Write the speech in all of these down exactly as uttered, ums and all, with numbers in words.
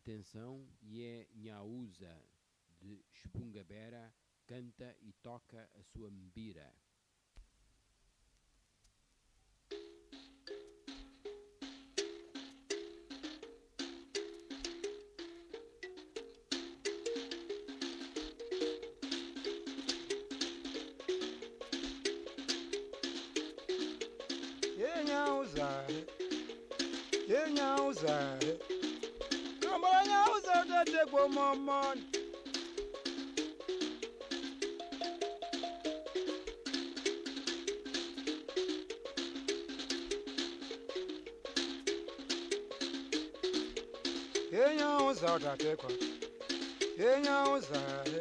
atenção e é Nhaúza de Espungabera, canta e toca a sua mbira. Nhaúza, Nhaúza, Kambala Nhaúza tate kwa mamani. Nhaúza tate kwa, Nhaúza,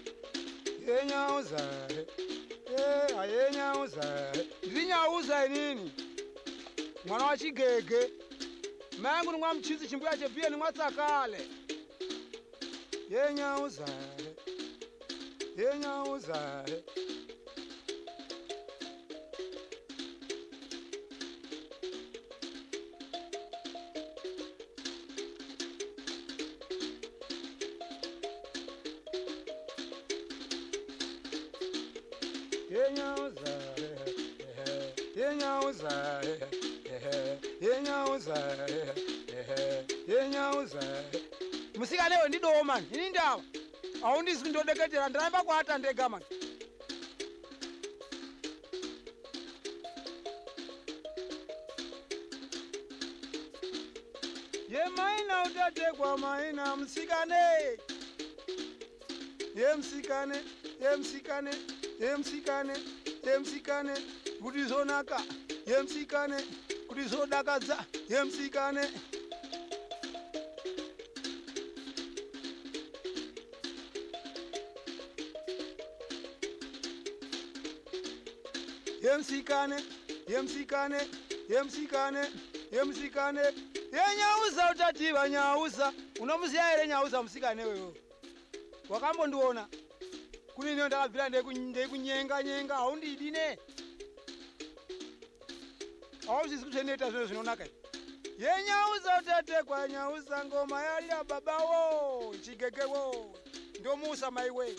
Nhaúza, eh, aye Nhaúza, Nhaúza nini? Mwana wa chigege mangu ni mwa mchizi chimbuya chepia ni mwatsakale ye Nyaúza ye Nyaúza ye Nyaúza ye Nyaúza ye Nyaúza ye Nyaúza musika lewe ndido man ini ndawa aundisi ndodeketera ndaramba kwata ndega man ye maina utatekwa maina msikane ye msikane ye msikane ye msikane ye msikane kuti zonaka ye msikane kuti zodakadza ye msikane ye msikane ye msikane ye msikane ye msikane ye Nyaúza utativa Nyaúza unomuziya ere Nyaúza msikane wewe wakambondiona kuni niyo ndakabvira ndeikunyenga nyenga aundidine awuzisi kuteneta zvino zvinonaka ye Nyaúza utatekwa Nyaúza ngoma yalira babawo chigegewo ndomusa maiwe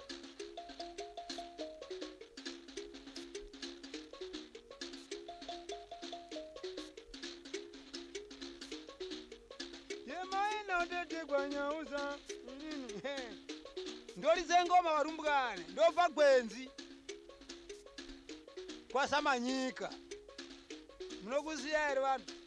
ye maina utatekwa Nyaúza ndolize ngoma varumbwane ndobva gwenzi kwasamanyika munokuziya ere vanhu